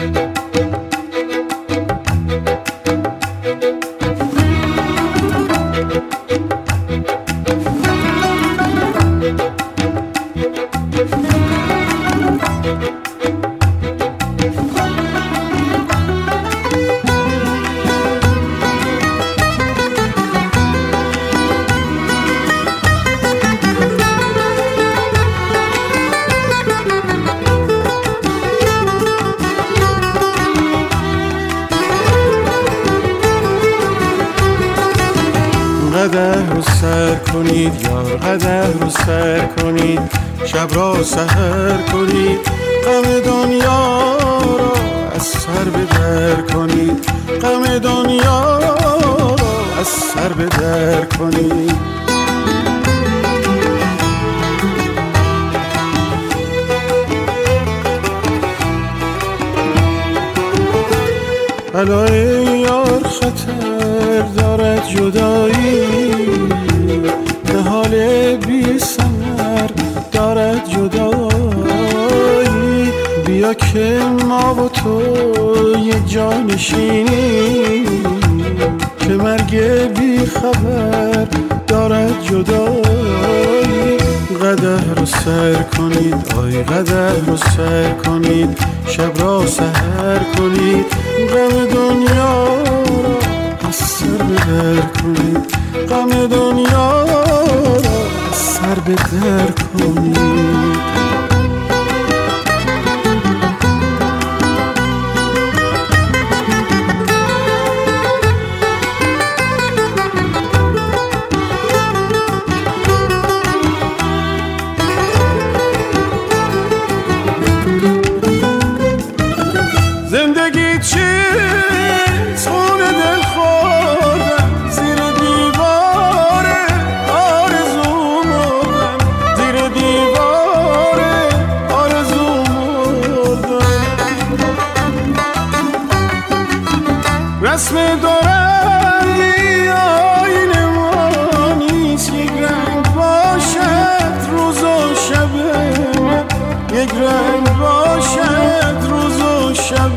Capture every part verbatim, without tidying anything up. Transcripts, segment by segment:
قدح رو سر کنید یار، قدح رو سر کنید، شب را سحر کنید، غم دنیا را از سر به در کنید، غم دنیا را از سر به در کنید. علای یار خطر دارد جدایی، نهال بی ثمر دارد جدایی، بیا که ما و تو یک جا نشینیم، که مرگ بی خبر دارد جدایی. قدح رو سر کنید آی قدح رو سر کنید، شب را سحر کنید، غم دنیا را از سر به در کنید، غم دنیا را از سر به در کنید. زندگی چیست خون دل خوردم، زیر دیوار آرزو مردم، زیر دیوار آرزو مردم. رسم دارندی آیین ما نیست، یک رنگ باشد روز و شب من، یک رنگ باشد روز و شب.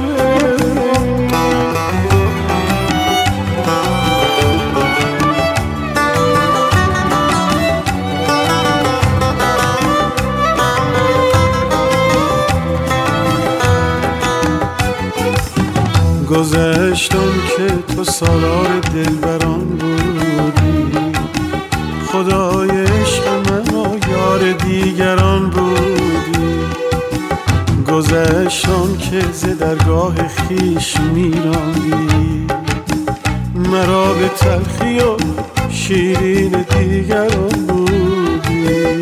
گذشتم که تو سالار دلبران بودی، خدای عشق من و یار دیگران بودی. گذشتم که ز درگاه خویش میراندی، مرا به تلخی و شیرین دیگران بودی.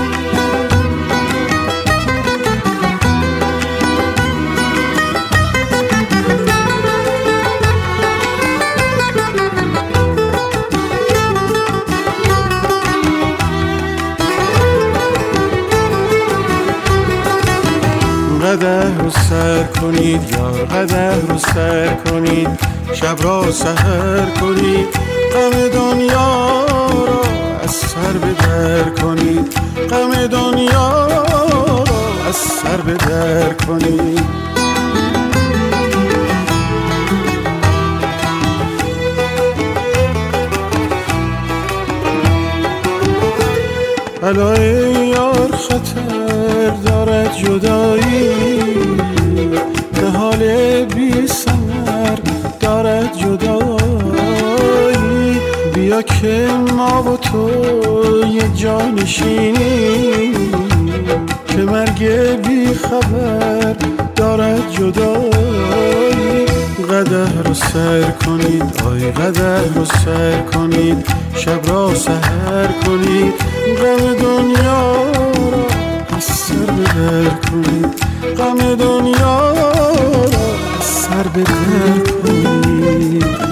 قدح رو سر کنید یار، قدح رو سر کنید، شب را سحر کنید، غم دنیا را از سر به در کنید، غم دنیا را از سر به در کنید. علای یار خطر دارد جدایی، نهال بی ثمر دارد جدایی، بیا که ما و تو یک جا نشینیم، که مرگ بی خبر دارد جدایی. قدح رو سر کنید آی قدح رو سر کنید، شب را سحر کنید، غم دنیا را از سر به در کنید، غم دنیا را از سر به در کنید.